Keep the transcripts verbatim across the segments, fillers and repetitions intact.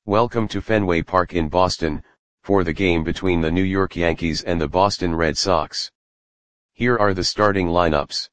Welcome to Fenway Park in Boston, for the game between the New York Yankees and the Boston Red Sox. Here are the starting lineups.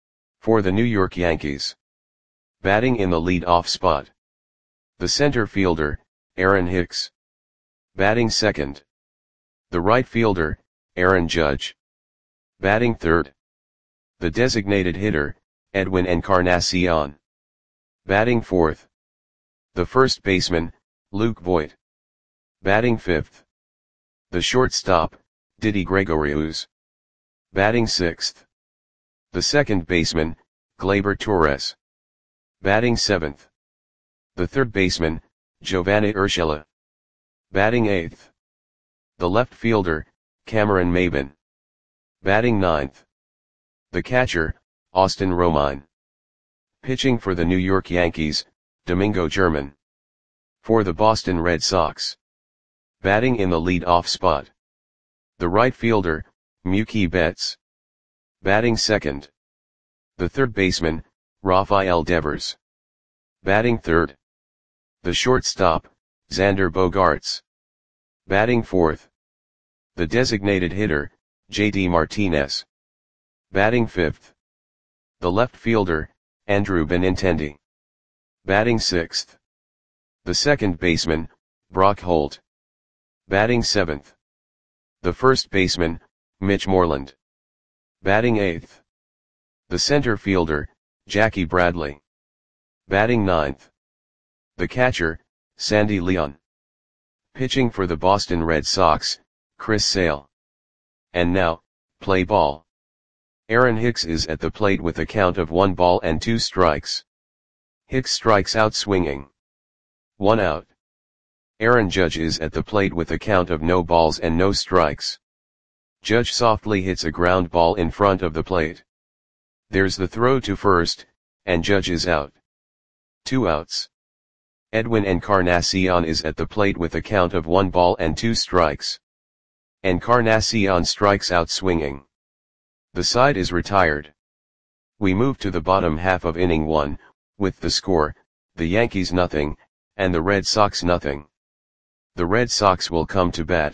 For the New York Yankees. Batting in the lead-off spot. The center fielder, Aaron Hicks. Batting second. The right fielder, Aaron Judge. Batting third. The designated hitter, Edwin Encarnacion. Batting fourth. The first baseman, Luke Voit. Batting fifth. The shortstop, Didi Gregorius. Batting sixth. The second baseman, Gleyber Torres. Batting seventh. The third baseman, Giovanni Urshela. Batting eighth. The left fielder, Cameron Maybin. Batting ninth. The catcher, Austin Romine. Pitching for the New York Yankees, Domingo German. For the Boston Red Sox. Batting in the lead-off spot. The right fielder, Mookie Betts. Batting second. The third baseman, Rafael Devers. Batting third. The shortstop, Xander Bogaerts. Batting fourth. The designated hitter, J D Martinez. Batting fifth. The left fielder, Andrew Benintendi. Batting sixth. The second baseman, Brock Holt. Batting seventh. The first baseman, Mitch Moreland. Batting eighth. The center fielder, Jackie Bradley. Batting ninth. The catcher, Sandy Leon. Pitching for the Boston Red Sox, Chris Sale. And now, play ball. Aaron Hicks is at the plate with a count of one ball and two strikes. Hicks strikes out swinging. One out. Aaron Judge is at the plate with a count of no balls and no strikes. Judge softly hits a ground ball in front of the plate. There's the throw to first, and Judge is out. Two outs. Edwin Encarnacion is at the plate with a count of one ball and two strikes. Encarnacion strikes out swinging. The side is retired. We move to the bottom half of inning one, with the score, the Yankees nothing, and the Red Sox nothing. The Red Sox will come to bat.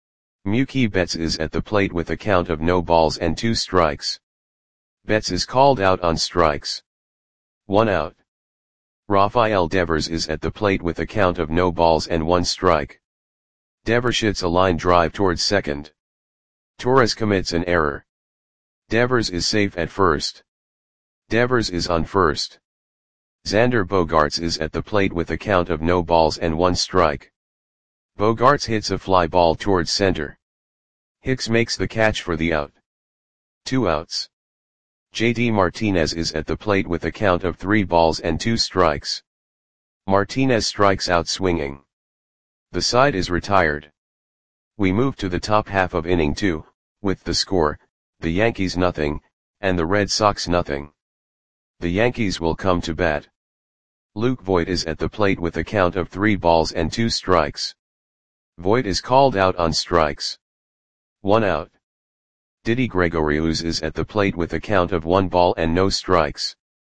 Mookie Betts is at the plate with a count of no balls and two strikes. Betts is called out on strikes. One out. Rafael Devers is at the plate with a count of no balls and one strike. Devers hits a line drive towards second. Torres commits an error. Devers is safe at first. Devers is on first. Xander Bogaerts is at the plate with a count of no balls and one strike. Bogaerts hits a fly ball towards center. Hicks makes the catch for the out. Two outs. J D Martinez is at the plate with a count of three balls and two strikes. Martinez strikes out swinging. The side is retired. We move to the top half of inning two, with the score, the Yankees nothing, and the Red Sox nothing. The Yankees will come to bat. Luke Voit is at the plate with a count of three balls and two strikes. Voit is called out on strikes. One out. Didi Gregorius is at the plate with a count of one ball and no strikes.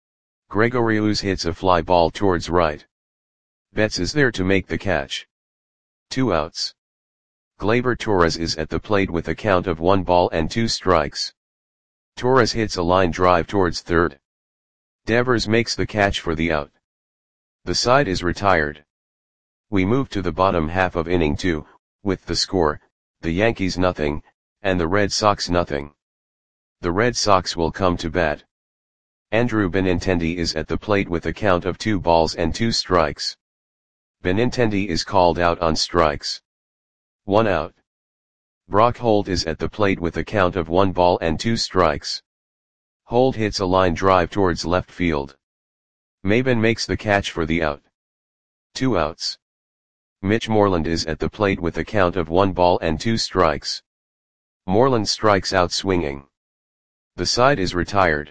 Gregorius hits a fly ball towards right. Betts is there to make the catch. Two outs. Gleyber Torres is at the plate with a count of one ball and two strikes. Torres hits a line drive towards third. Devers makes the catch for the out. The side is retired. We move to the bottom half of inning two, with the score, the Yankees nothing, and the Red Sox nothing. The Red Sox will come to bat. Andrew Benintendi is at the plate with a count of two balls and two strikes. Benintendi is called out on strikes. One out. Brock Holt is at the plate with a count of one ball and two strikes. Holt hits a line drive towards left field. Maybin makes the catch for the out. Two outs. Mitch Moreland is at the plate with a count of one ball and two strikes. Moreland strikes out swinging. The side is retired.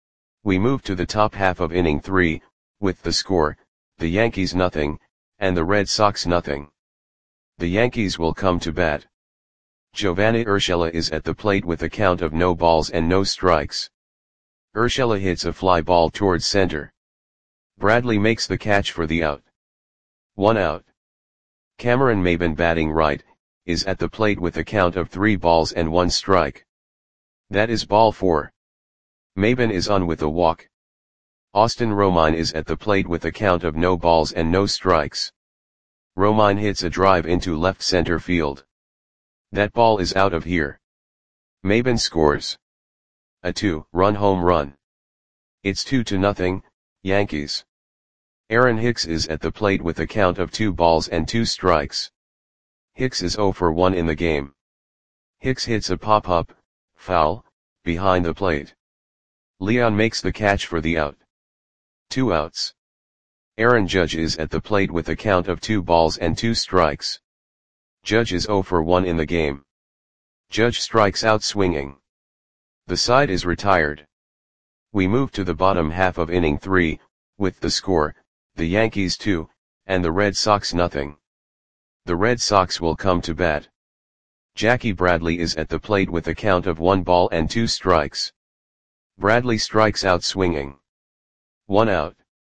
We move to the top half of inning three, with the score, the Yankees nothing, and the Red Sox nothing. The Yankees will come to bat. Giovanni Urshela is at the plate with a count of no balls and no strikes. Urshela hits a fly ball towards center. Bradley makes the catch for the out. One out. Cameron Maybin batting right, is at the plate with a count of three balls and one strike. That is ball four. Maybin is on with a walk. Austin Romine is at the plate with a count of no balls and no strikes. Romine hits a drive into left center field. That ball is out of here. Maybin scores a two-run home run. It's two to nothing, Yankees. Aaron Hicks is at the plate with a count of two balls and two strikes. Hicks is zero for one in the game. Hicks hits a pop-up, foul, behind the plate. Leon makes the catch for the out. Two outs. Aaron Judge is at the plate with a count of two balls and two strikes. Judge is zero for one in the game. Judge strikes out swinging. The side is retired. We move to the bottom half of inning three, with the score, the Yankees two, and the Red Sox nothing. The Red Sox will come to bat. Jackie Bradley is at the plate with a count of one ball and two strikes. Bradley strikes out swinging. One out.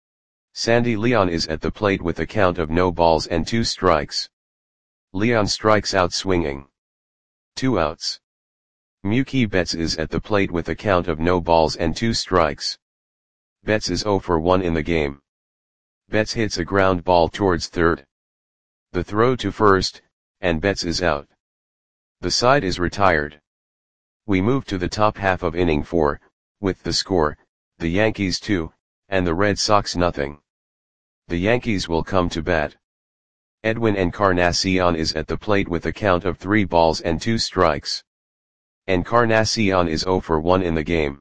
Sandy Leon is at the plate with a count of no balls and two strikes. Leon strikes out swinging. Two outs. Mookie Betts is at the plate with a count of no balls and two strikes. Betts is zero for one in the game. Betts hits a ground ball towards third. The throw to first, and Betts is out. The side is retired. We move to the top half of inning four, with the score, the Yankees two, and the Red Sox nothing. The Yankees will come to bat. Edwin Encarnacion is at the plate with a count of three balls and two strikes. Encarnacion is zero for one in the game.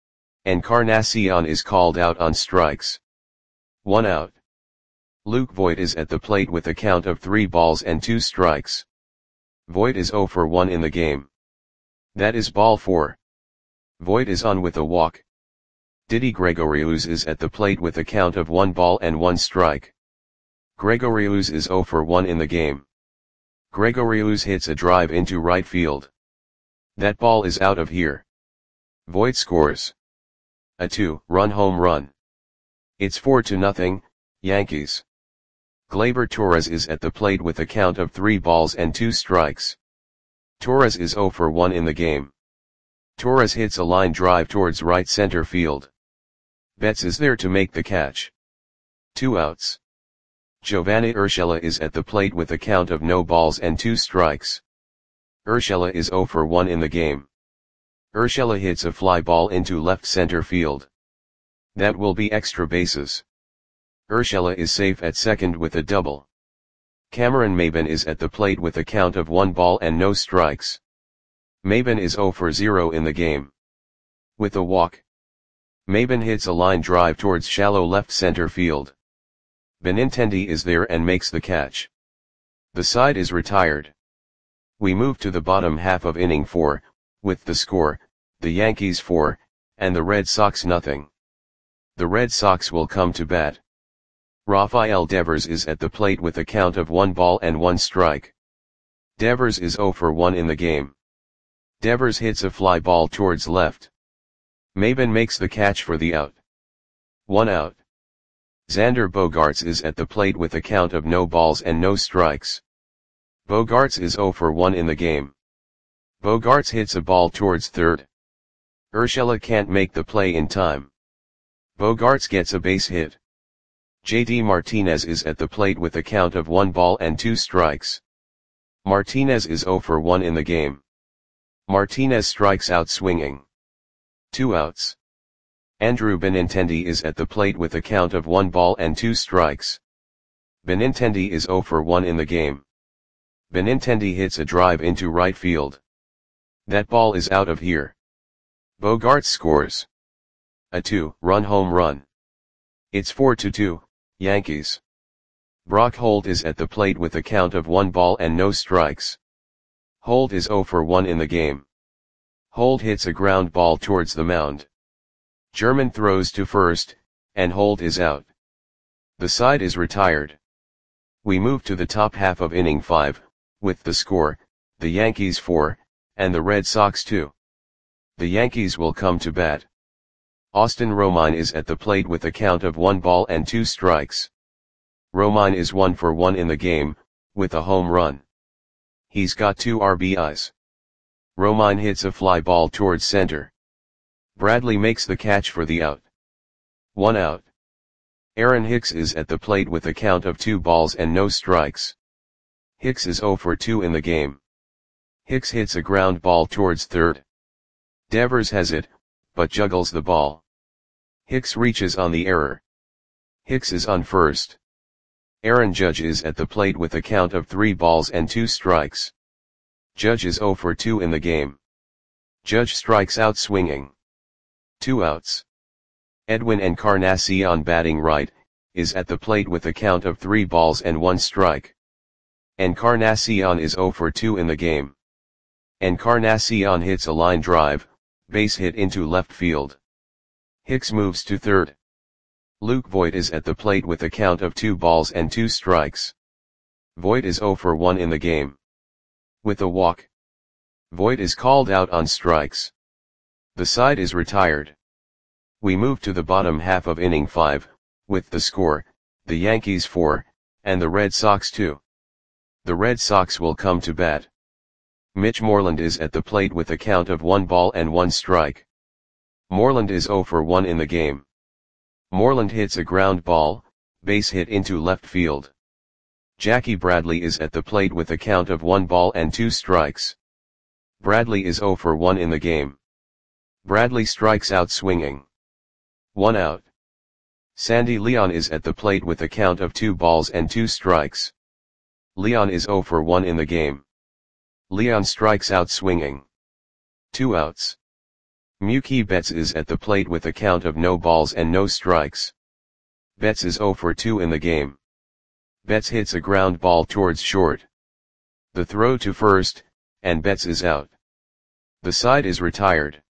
Encarnacion is called out on strikes. One out. Luke Voit is at the plate with a count of three balls and two strikes. Voit is zero for one in the game. That is ball four. Voit is on with a walk. Didi Gregorius is at the plate with a count of one ball and one strike. Gregorius is zero for one in the game. Gregorius hits a drive into right field. That ball is out of here. Voit scores a two-run home run. It's four to nothing, Yankees. Gleyber Torres is at the plate with a count of three balls and two strikes. Torres is zero for one in the game. Torres hits a line drive towards right center field. Betts is there to make the catch. Two outs. Giovanni Urshela is at the plate with a count of no balls and two strikes. Urshela is zero for one in the game. Urshela hits a fly ball into left center field. That will be extra bases. Urshela is safe at second with a double. Cameron Maybin is at the plate with a count of one ball and no strikes. Maybin is zero for zero in the game. With a walk. Maybin hits a line drive towards shallow left center field. Benintendi is there and makes the catch. The side is retired. We move to the bottom half of inning four, with the score, the Yankees four, and the Red Sox nothing. The Red Sox will come to bat. Rafael Devers is at the plate with a count of one ball and one strike. Devers is zero for one in the game. Devers hits a fly ball towards left. Maybin makes the catch for the out. One out. Xander Bogaerts is at the plate with a count of no balls and no strikes. Bogaerts is zero for one in the game. Bogaerts hits a ball towards third. Urshela can't make the play in time. Bogaerts gets a base hit. J D Martinez is at the plate with a count of one ball and two strikes. Martinez is zero for one in the game. Martinez strikes out swinging. Two outs. Andrew Benintendi is at the plate with a count of one ball and two strikes. Benintendi is zero for one in the game. Benintendi hits a drive into right field. That ball is out of here. Bogaerts scores a two-run home run. It's four to two, Yankees. Brock Holt is at the plate with a count of one ball and no strikes. Holt is zero for one in the game. Holt hits a ground ball towards the mound. German throws to first, and Holt is out. The side is retired. We move to the top half of inning five, with the score, the Yankees four, and the Red Sox two. The Yankees will come to bat. Austin Romine is at the plate with a count of one ball and two strikes. Romine is one for one in the game, with a home run. He's got two R B Is. Romine hits a fly ball towards center. Bradley makes the catch for the out. One out. Aaron Hicks is at the plate with a count of two balls and no strikes. Hicks is zero for two in the game. Hicks hits a ground ball towards third. Devers has it, but juggles the ball. Hicks reaches on the error. Hicks is on first. Aaron Judge is at the plate with a count of three balls and two strikes. Judge is zero for two in the game. Judge strikes out swinging. Two outs. Edwin Encarnacion batting right, is at the plate with a count of three balls and one strike. Encarnacion is zero for two in the game. Encarnacion hits a line drive, base hit into left field. Hicks moves to third. Luke Voit is at the plate with a count of two balls and two strikes. Voit is zero for one in the game. With a walk, Voit is called out on strikes. The side is retired. We move to the bottom half of inning five, with the score, the Yankees four, and the Red Sox two. The Red Sox will come to bat. Mitch Moreland is at the plate with a count of one ball and one strike. Moreland is zero for one in the game. Moreland hits a ground ball, base hit into left field. Jackie Bradley is at the plate with a count of one ball and two strikes. Bradley is zero for one in the game. Bradley strikes out swinging. One out. Sandy Leon is at the plate with a count of two balls and two strikes. Leon is zero for one in the game. Leon strikes out swinging. Two outs. Mookie Betts is at the plate with a count of no balls and no strikes. Betts is zero for two in the game. Betts hits a ground ball towards short. The throw to first, and Betts is out. The side is retired.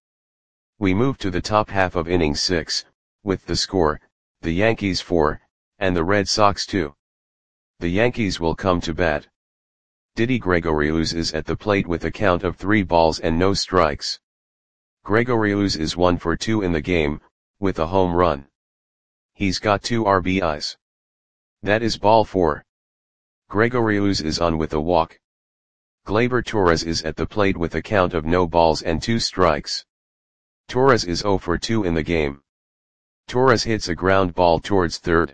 We move to the top half of inning six, with the score, the Yankees four, and the Red Sox two. The Yankees will come to bat. Didi Gregorius is at the plate with a count of three balls and no strikes. Gregorius is one for two in the game, with a home run. He's got two R B Is. That is ball four. Gregorius is on with a walk. Gleyber Torres is at the plate with a count of no balls and two strikes. Torres is zero for two in the game. Torres hits a ground ball towards third.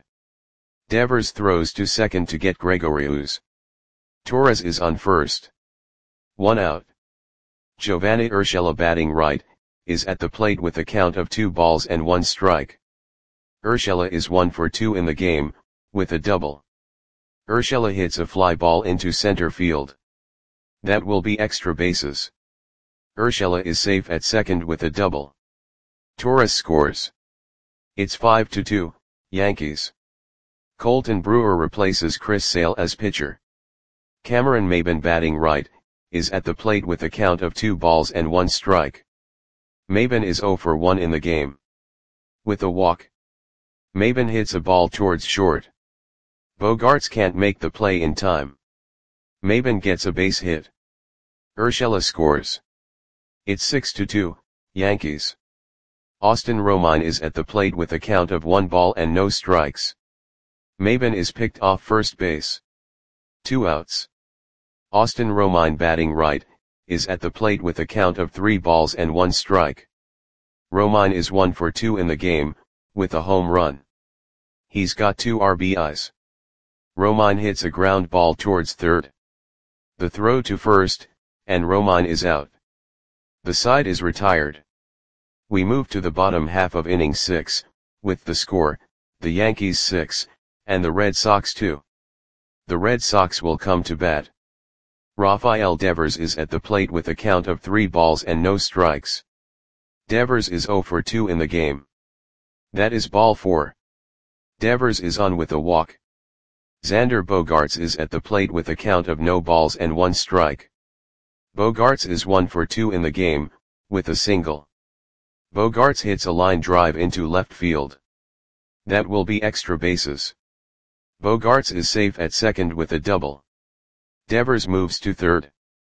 Devers throws to second to get Gregorius. Torres is on first. One out. Giovanni Urshela batting right, is at the plate with a count of two balls and one strike. Urshela is one for two in the game, with a double. Urshela hits a fly ball into center field. That will be extra bases. Urshela is safe at second with a double. Torres scores. It's five to two, Yankees. Colton Brewer replaces Chris Sale as pitcher. Cameron Maybin batting right, is at the plate with a count of two balls and one strike. Maybin is zero for one in the game. With a walk, Maybin hits a ball towards short. Bogaerts can't make the play in time. Maybin gets a base hit. Urshela scores. It's six to two, Yankees. Austin Romine is at the plate with a count of one ball and no strikes. Maybin is picked off first base. Two outs. Austin Romine batting right, is at the plate with a count of three balls and one strike. Romine is one for two in the game, with a home run. He's got two R B Is. Romine hits a ground ball towards third. The throw to first, and Romine is out. The side is retired. We move to the bottom half of inning six, with the score, the Yankees six, and the Red Sox two. The Red Sox will come to bat. Rafael Devers is at the plate with a count of three balls and no strikes. Devers is zero for two in the game. That is ball four. Devers is on with a walk. Xander Bogaerts is at the plate with a count of no balls and one strike. Bogaerts is one for two in the game, with a single. Bogaerts hits a line drive into left field. That will be extra bases. Bogaerts is safe at second with a double. Devers moves to third.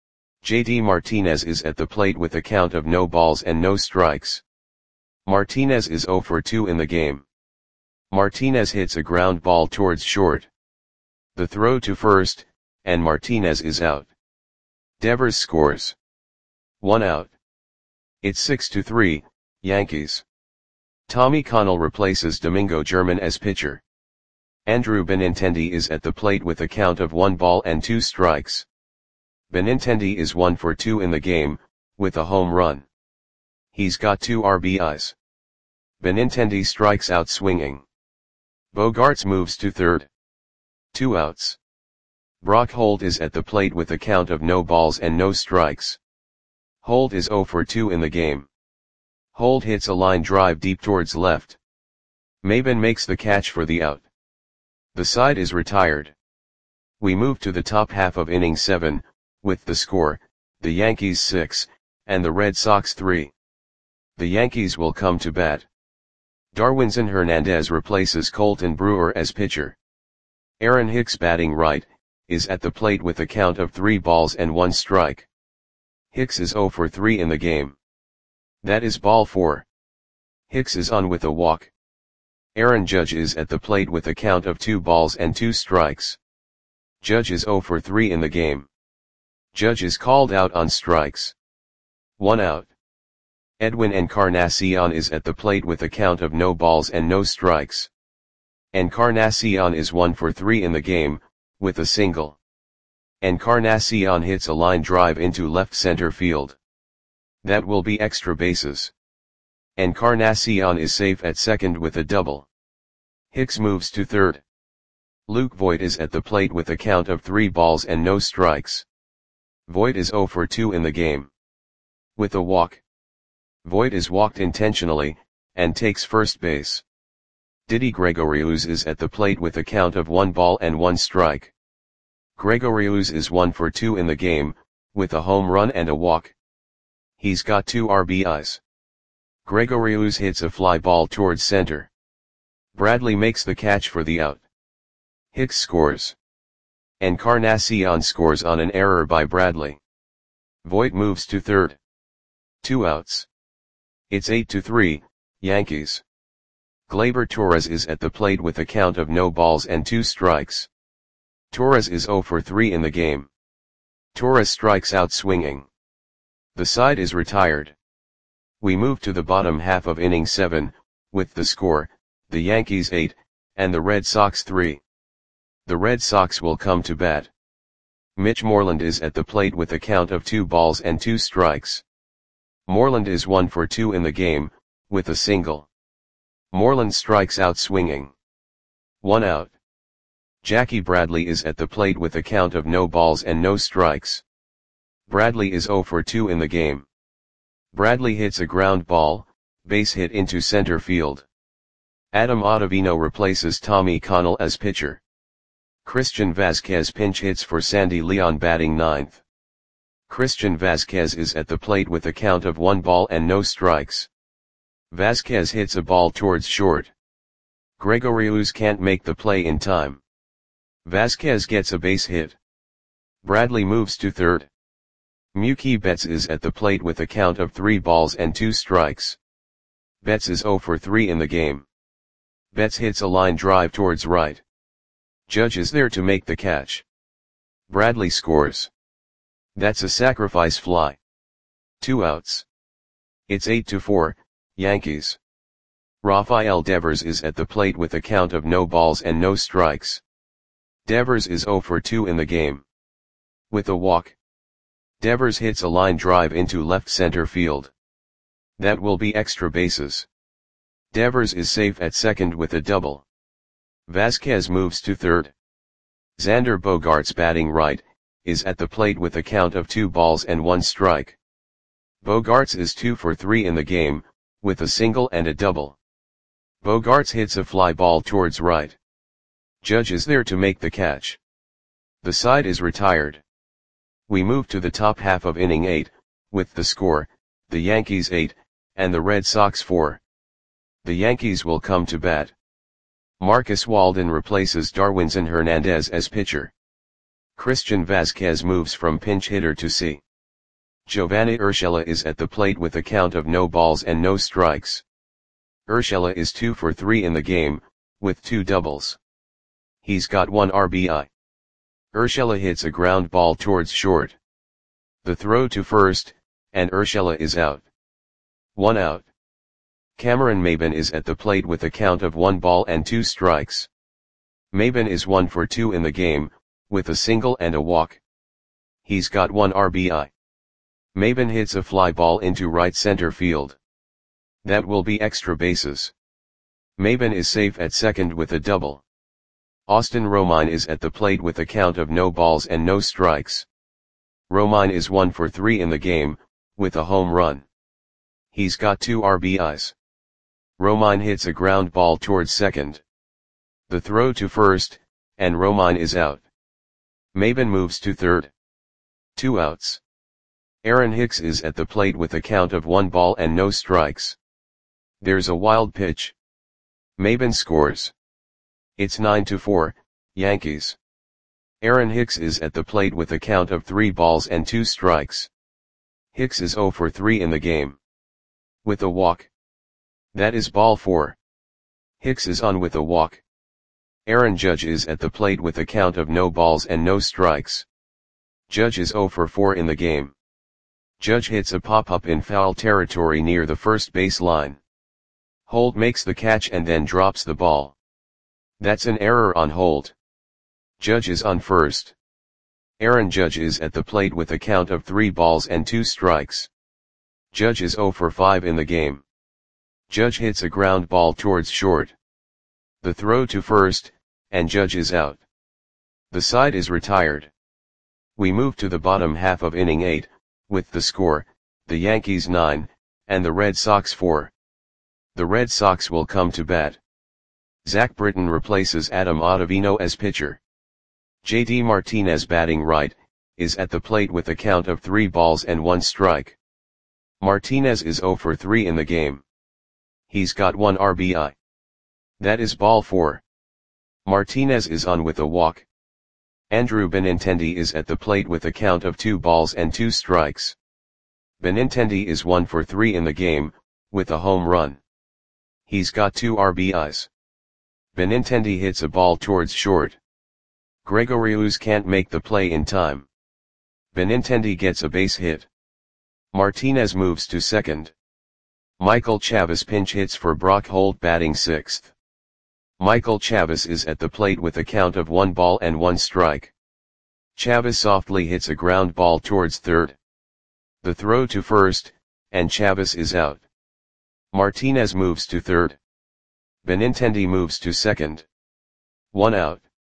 J D Martinez is at the plate with a count of no balls and no strikes. Martinez is zero for two in the game. Martinez hits a ground ball towards short. The throw to first, and Martinez is out. Devers scores. One out. It's six to three, Yankees. Tommy Connell replaces Domingo German as pitcher. Andrew Benintendi is at the plate with a count of one ball and two strikes. Benintendi is one for two in the game, with a home run. He's got two R B Is. Benintendi strikes out swinging. Bogaerts moves to third. Two outs. Brock Holt is at the plate with a count of no balls and no strikes. Holt is zero for two in the game. Holt hits a line drive deep towards left. Maben makes the catch for the out. The side is retired. We move to the top half of inning seven, with the score, the Yankees six, and the Red Sox three. The Yankees will come to bat. Darwinzon Hernandez replaces Colton Brewer as pitcher. Aaron Hicks, batting right, is at the plate with a count of three balls and one strike. Hicks is zero for three in the game. That is ball four. Hicks is on with a walk. Aaron Judge is at the plate with a count of two balls and two strikes. Judge is zero for three in the game. Judge is called out on strikes. One out. Edwin Encarnacion is at the plate with a count of no balls and no strikes. Encarnacion is one for three in the game, with a single. Encarnacion hits a line drive into left center field. That will be extra bases. Encarnacion is safe at second with a double. Hicks moves to third. Luke Voit is at the plate with a count of three balls and no strikes. Voit is zero for two in the game. With a walk. Voit is walked intentionally, and takes first base. Didi Gregorius is at the plate with a count of one ball and one strike. Gregorius is one for two in the game, with a home run and a walk. He's got two R B Is. Gregorius hits a fly ball towards center. Bradley makes the catch for the out. Hicks scores. Encarnacion scores on an error by Bradley. Voit moves to third. Two outs. It's eight to three, Yankees. Gleyber Torres is at the plate with a count of no balls and two strikes. Torres is zero for three in the game. Torres strikes out swinging. The side is retired. We move to the bottom half of inning seven, with the score, the Yankees eight, and the Red Sox three. The Red Sox will come to bat. Mitch Moreland is at the plate with a count of two balls and two strikes. Moreland is one for two in the game, with a single. Moreland strikes out swinging. One out. Jackie Bradley is at the plate with a count of no balls and no strikes. Bradley is zero for two in the game. Bradley hits a ground ball, base hit into center field. Adam Ottavino replaces Tommy Connell as pitcher. Christian Vasquez pinch hits for Sandy Leon, batting ninth. Christian Vasquez is at the plate with a count of one ball and no strikes. Vasquez hits a ball towards short. Gregorius can't make the play in time. Vasquez gets a base hit. Bradley moves to third. Mookie Betts is at the plate with a count of three balls and two strikes. Betts is zero for three in the game. Betts hits a line drive towards right. Judge is there to make the catch. Bradley scores. That's a sacrifice fly. Two outs. It's eight to four, Yankees. Rafael Devers is at the plate with a count of no balls and no strikes. Devers is zero for two in the game. With a walk. Devers hits a line drive into left center field. That will be extra bases. Devers is safe at second with a double. Vasquez moves to third. Xander Bogaerts, batting right, is at the plate with a count of two balls and one strike. Bogaerts is two for three in the game, with a single and a double. Bogaerts hits a fly ball towards right. Judge is there to make the catch. The side is retired. We move to the top half of inning eight, with the score, the Yankees eight, and the Red Sox four. The Yankees will come to bat. Marcus Walden replaces Darwinzon Hernandez as pitcher. Christian Vasquez moves from pinch hitter to C. Giovanni Urshela is at the plate with a count of no balls and no strikes. Urshela is two for three in the game, with two doubles. He's got one R B I. Urshela hits a ground ball towards short. The throw to first, and Urshela is out. One out. Cameron Maybin is at the plate with a count of one ball and two strikes. Maybin is one for two in the game, with a single and a walk. He's got one R B I. Maybin hits a fly ball into right center field. That will be extra bases. Maybin is safe at second with a double. Austin Romine is at the plate with a count of no balls and no strikes. Romine is one for three in the game, with a home run. He's got two R B Is. Romine hits a ground ball towards second. The throw to first, and Romine is out. Maybin moves to third. Two outs. Aaron Hicks is at the plate with a count of one ball and no strikes. There's a wild pitch. Maybin scores. It's nine to four, Yankees. Aaron Hicks is at the plate with a count of three balls and two strikes. Hicks is zero for three in the game. With a walk. That is ball four. Hicks is on with a walk. Aaron Judge is at the plate with a count of no balls and no strikes. Judge is zero for four in the game. Judge hits a pop-up in foul territory near the first base line. Holt makes the catch and then drops the ball. That's an error on Holt. Judge is on first. Aaron Judge is at the plate with a count of three balls and two strikes. Judge is zero for five in the game. Judge hits a ground ball towards short. The throw to first, and Judge is out. The side is retired. We move to the bottom half of inning eight, with the score, the Yankees nine, and the Red Sox four. The Red Sox will come to bat. Zach Britton replaces Adam Ottavino as pitcher. J D Martinez, batting right, is at the plate with a count of three balls and one strike. Martinez is zero for three in the game. He's got one R B I. That is ball four. Martinez is on with a walk. Andrew Benintendi is at the plate with a count of two balls and two strikes. Benintendi is one for three in the game, with a home run. He's got two R B Is. Benintendi hits a ball towards short. Gregorius can't make the play in time. Benintendi gets a base hit. Martinez moves to second. Michael Chavis pinch hits for Brock Holt, batting sixth. Michael Chavis is at the plate with a count of one ball and one strike. Chavis softly hits a ground ball towards third. The throw to first, and Chavis is out. Martinez moves to third. Benintendi moves to second. One out.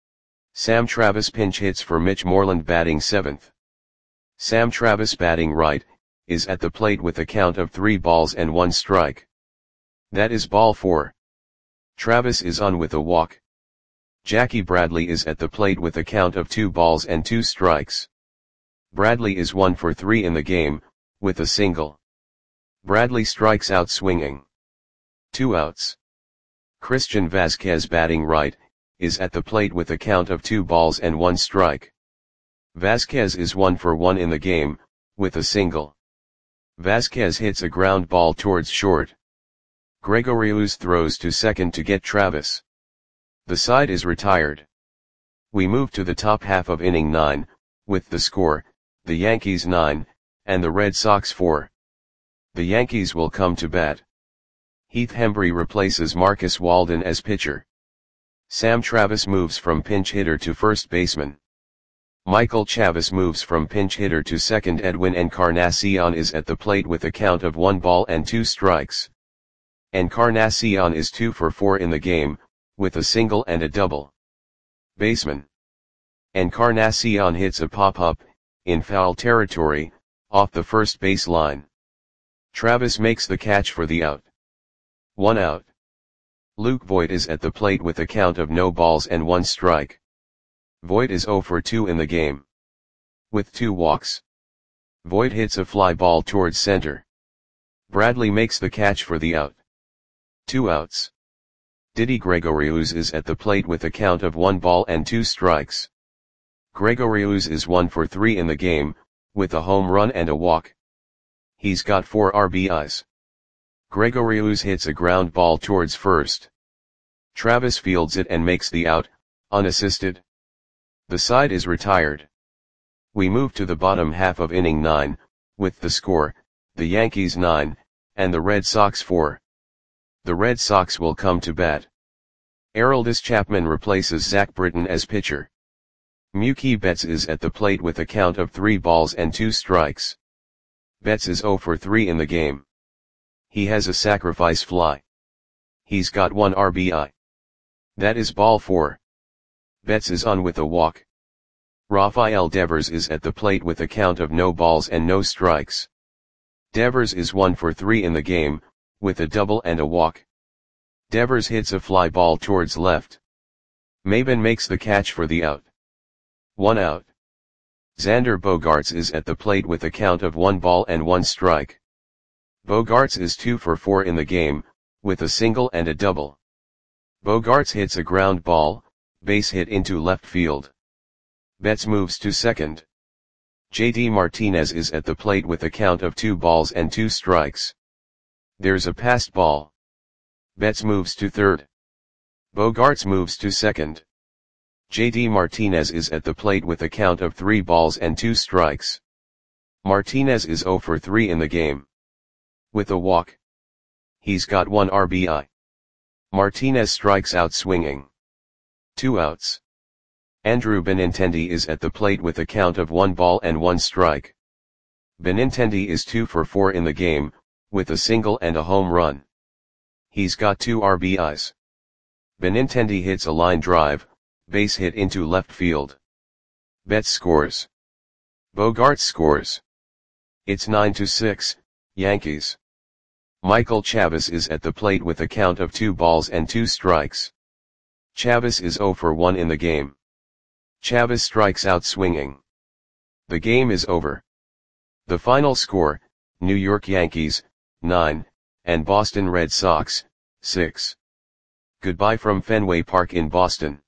Sam Travis pinch hits for Mitch Moreland, batting seventh. Sam Travis, batting right, is at the plate with a count of three balls and one strike. That is ball four. Travis is on with a walk. Jackie Bradley is at the plate with a count of two balls and two strikes. Bradley is one for three in the game, with a single. Bradley strikes out swinging. Two outs. Christian Vasquez, batting right, is at the plate with a count of two balls and one strike. Vasquez is one for one in the game, with a single. Vasquez hits a ground ball towards short. Gregorius throws to second to get Travis. The side is retired. We move to the top half of inning nine, with the score, the Yankees nine, and the Red Sox four. The Yankees will come to bat. Heath Hembree replaces Marcus Walden as pitcher. Sam Travis moves from pinch hitter to first baseman. Michael Chavis moves from pinch hitter to second. Edwin Encarnacion is at the plate with a count of one ball and two strikes. Encarnacion is two for four in the game, with a single and a double. Baseman. Encarnacion hits a pop-up, in foul territory, off the first base line. Travis makes the catch for the out. One out. Luke Voit is at the plate with a count of no balls and one strike. Voit is zero for two in the game. With two walks. Voit hits a fly ball towards center. Bradley makes the catch for the out. Two outs. Didi Gregorius is at the plate with a count of one ball and two strikes. Gregorius is one for three in the game, with a home run and a walk. He's got four R B Is. Gregorius hits a ground ball towards first. Travis fields it and makes the out, unassisted. The side is retired. We move to the bottom half of inning nine, with the score, the Yankees nine, and the Red Sox four. The Red Sox will come to bat. Aroldis Chapman replaces Zach Britton as pitcher. Mookie Betts is at the plate with a count of three balls and two strikes. Betts is oh for three in the game. He has a sacrifice fly. He's got one R B I. That is ball four. Betts is on with a walk. Rafael Devers is at the plate with a count of no balls and no strikes. Devers is one for three in the game, with a double and a walk. Devers hits a fly ball towards left. Maben makes the catch for the out. One out. Xander Bogaerts is at the plate with a count of one ball and one strike. Bogaerts is two for four in the game, with a single and a double. Bogaerts hits a ground ball, base hit into left field. Betts moves to second. J D Martinez is at the plate with a count of two balls and two strikes. There's a passed ball. Betts moves to third. Bogaerts moves to second. J D Martinez is at the plate with a count of three balls and two strikes. Martinez is oh for three in the game. With a walk. He's got one R B I. Martinez strikes out swinging. Two outs. Andrew Benintendi is at the plate with a count of one ball and one strike. Benintendi is two for four in the game, with a single and a home run. He's got two R B Is. Benintendi hits a line drive, base hit into left field. Betts scores. Bogaerts scores. It's nine to six, Yankees. Michael Chavis is at the plate with a count of two balls and two strikes. Chavis is oh for one in the game. Chavis strikes out swinging. The game is over. The final score, New York Yankees, nine, and Boston Red Sox, six. Goodbye from Fenway Park in Boston.